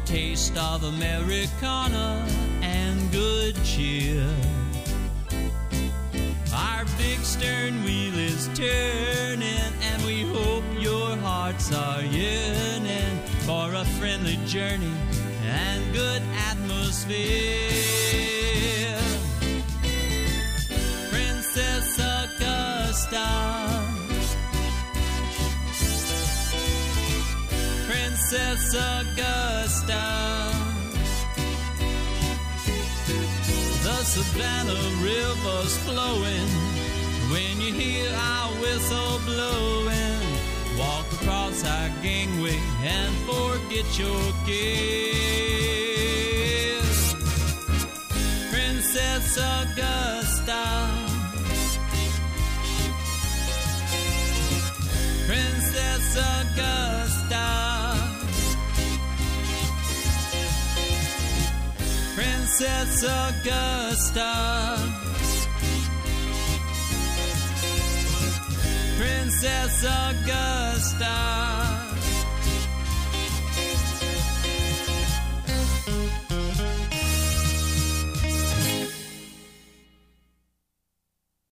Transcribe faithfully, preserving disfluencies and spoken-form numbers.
taste of Americana and good cheer. Our big stern wheel is turning, and we hope your hearts are yearning for a friendly journey and good atmosphere. Princess Augusta, Princess Augusta, the Savannah River's flowing when you hear our whistle blowing. Walk across our gangway and forget your cares. Princess Augusta, Princess Augusta, Princess Augusta, Princess Augusta.